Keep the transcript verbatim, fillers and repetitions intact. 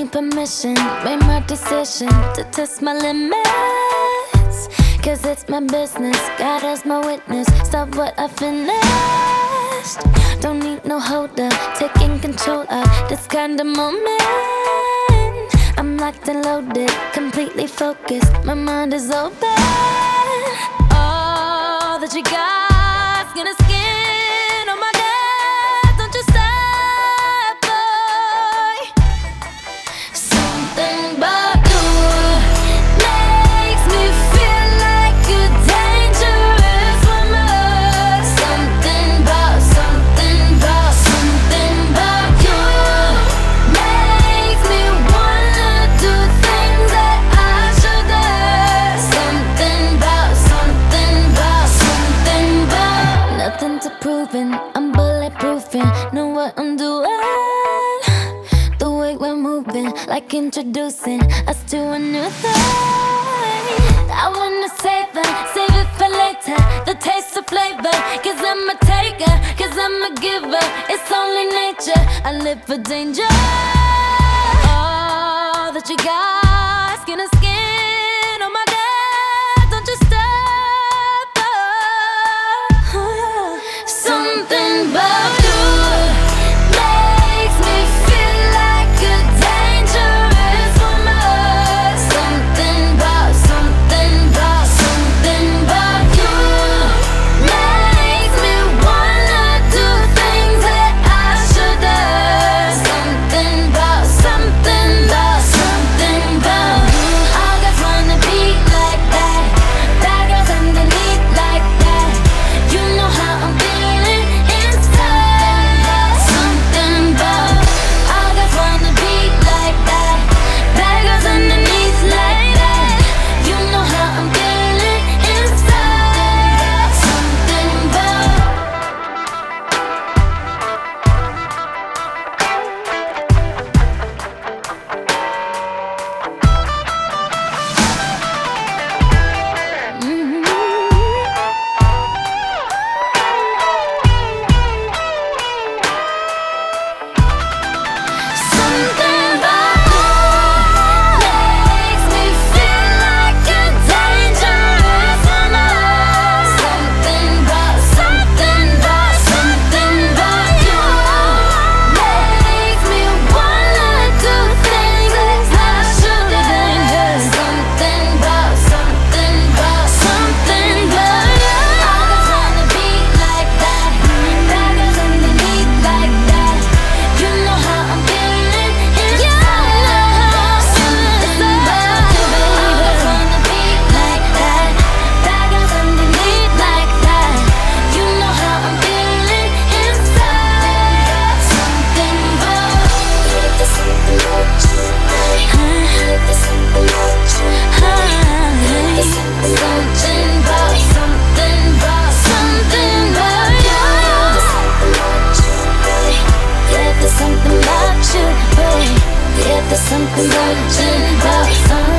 me permission, made my decision to test my limits. Cause it's my business, God as my witness. Stop what I finished. Don't need no holder, taking control of this kind of moment. I'm locked and loaded, completely focused, my mind is open. All that you got's gonna skin on my neck. Don't you stop, boy. Something about you makes me feel like a dangerous woman. Something about, something about, something about you makes me wanna do things that I shouldn't. Something about, something about, something about. Nothing to proving, I'm bulletproofing, know what I'm doing. The way we're moving, like introducing us to a new thing. I wanna save it, save it for later, the taste of flavor. Cause I'm a taker, cause I'm a giver. It's only nature, I live for danger. All that you got, skin to skin on my neck. Don't you stop, oh. Something about you makes me feel like a dangerous woman. Something about, something about, something about you makes me wanna do things that I shouldn't. Something about, something about, something about you. All guys wanna be like that, bad girls underneath like that. You know how I'm feeling inside. Something about, all guys wanna be like that, bad girls underneath like that. You know how I'm feeling inside. Something about. Mm-hmm. Something about you makes me feel like a dangerous woman. Something about, something about, something about you makes me wanna do things that I shouldn't. Something about, something about, something about you. All guys wanna be like that, bad girls underneath like that. You know how I'm feeling inside. Something about you, baby. All guys wanna be like that, bad girls underneath like that. You know how I'm feeling inside. Something about. There's something about you, there's something about you, there's something about, something about, something about you. Yeah, there's something about you, babe. Yeah, there's something about you, about something.